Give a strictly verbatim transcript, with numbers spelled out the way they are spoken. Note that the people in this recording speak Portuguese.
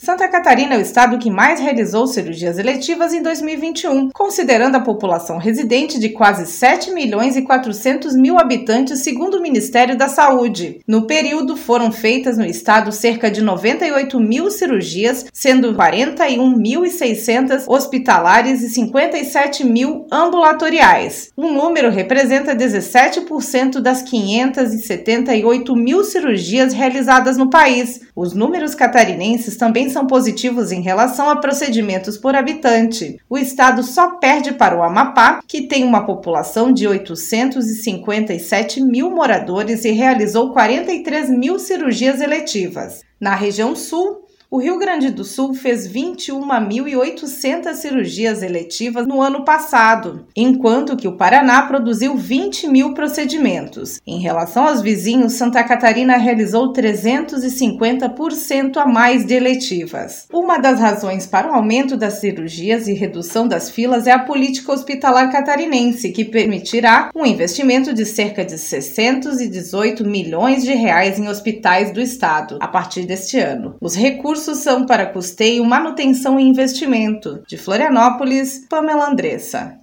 Santa Catarina é o estado que mais realizou cirurgias eletivas em dois mil e vinte e um, considerando a população residente de quase sete milhões e quatrocentos mil habitantes, segundo o Ministério da Saúde. No período, foram feitas no estado cerca de noventa e oito mil cirurgias, sendo quarenta e um mil e seiscentas hospitalares e cinquenta e sete mil ambulatoriais. O número representa dezessete por cento das quinhentas e setenta e oito mil cirurgias realizadas no país. Os números catarinenses também são positivos em relação a procedimentos por habitante. O estado só perde para o Amapá, que tem uma população de oitocentos e cinquenta e sete mil moradores e realizou quarenta e três mil cirurgias eletivas. Na região sul, o Rio Grande do Sul fez vinte e uma mil e oitocentas cirurgias eletivas no ano passado, enquanto que o Paraná produziu vinte mil procedimentos. Em relação aos vizinhos, Santa Catarina realizou trezentos e cinquenta por cento a mais de eletivas. Uma das razões para o aumento das cirurgias e redução das filas é a política hospitalar catarinense, que permitirá um investimento de cerca de seiscentos e dezoito milhões de reais em hospitais do estado a partir deste ano. Os recursos são para custeio, manutenção e investimento. De Florianópolis, Pamela Andressa.